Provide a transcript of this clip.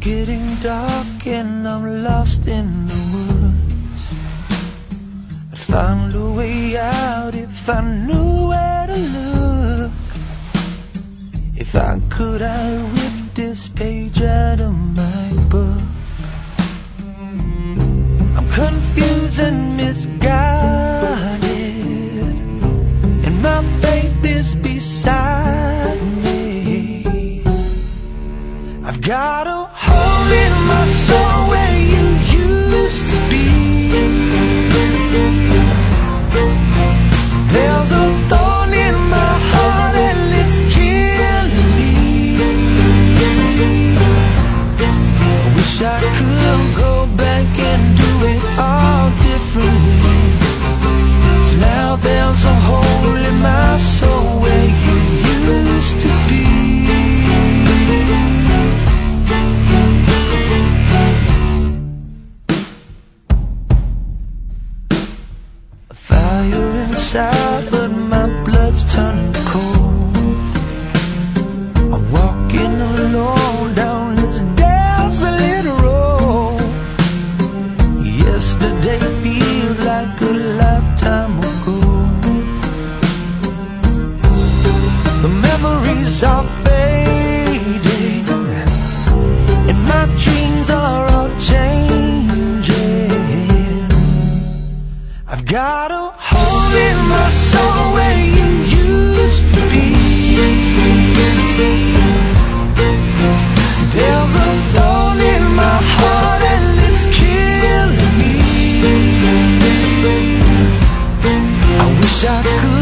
getting dark and I'm lost in the woods. I'd find a way out if I knew where to look. If I could, I'd rip this page out of my book. I'm confused and misguided, and my faith is beside me. I've got a hole in my soul where you used to be. There's a thorn in my heart and it's killing me. I wish I could go back and do it all differently. 'Cause now there's a hole in my soul where you used to be. Fire inside, but my blood's turning cold. I'm walking alone down this desolate road. Yesterday feels like a lifetime ago. The memories are fading, and my dreams are all changing. I've got a hole in my soul where you used to be. There's a thorn in my heart and it's killing me. I wish I could